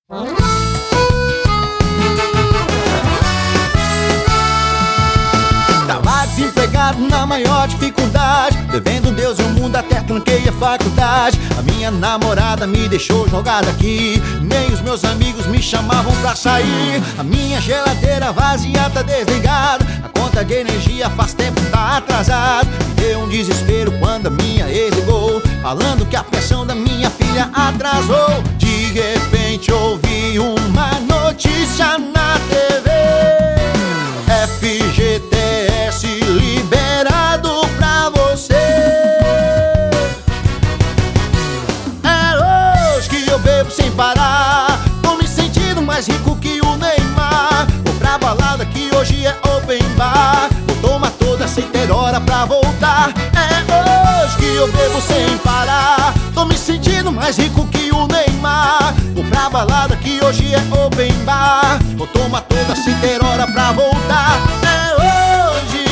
Tava desempregado na maior dificuldade, devendo Deus e o mundo, até tranquei a faculdade. A minha namorada me deixou jogado aqui, nem os meus amigos me chamavam pra sair. A minha geladeira vazia tá desligada, a conta de energia faz tempo tá atrasado. Me deu um desespero quando a minha ex ligou, falando que a pressão da minha filha atrasou. De repente ouvi uma notícia na TV: FGTS liberado pra você. É hoje que eu bebo sem parar, tô me sentindo mais rico que o Neymar. Vou pra balada que hoje é open bar, vou tomar toda sem ter hora pra voltar. É hoje que eu bebo sem parar, tô me sentindo mais rico que o Neymar. Vou pra balada que hoje é open bar, vou tomar toda sem ter hora pra voltar. É hoje.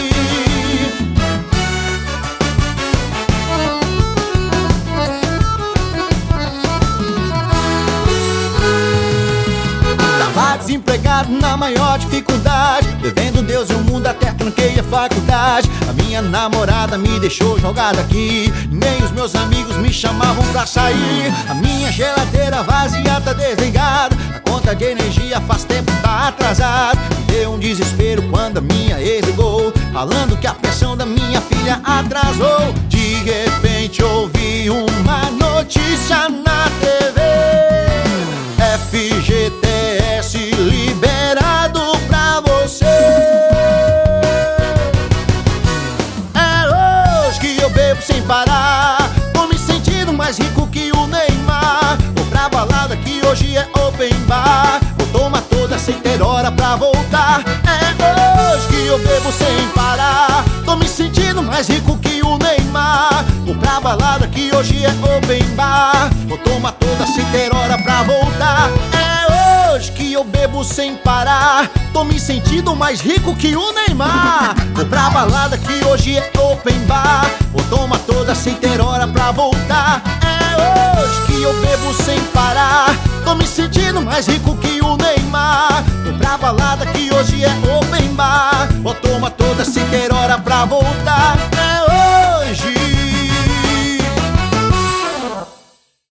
Tava desempregado na maior dificuldade, devendo Deus e o mundo, até tranquei a faculdade. A minha namorada me deixou jogado aqui, nem os meus amigos me chamavam pra sair. A minha geladeira vazia tá desligada, a conta de energia faz tempo tá atrasado. Me deu um desespero quando a minha ex ligou, falando que a pressão da minha filha atrasou. De repente ouvi uma notícia na TV: FGTS liberado pra você. É hoje que eu bebo sem parar, tô me sentindo mais rico que o Neymar. Vou pra balada que hoje é open bar, vou tomar toda sem ter hora pra voltar. É hoje que eu bebo sem parar, tô me sentindo mais rico que o Neymar. Vou pra balada que hoje é open bar, vou tomar toda sem ter hora pra voltar. É hoje que eu bebo sem parar, tô me sentindo mais rico que o Neymar. Vou pra balada que hoje é open bar, vou tomar toda sem ter hora pra voltar. É hoje que eu bebo sem parar, tô me sentindo mais rico que o Neymar. Vou pra balada que hoje é open bar, vou tomar toda sem ter hora pra voltar.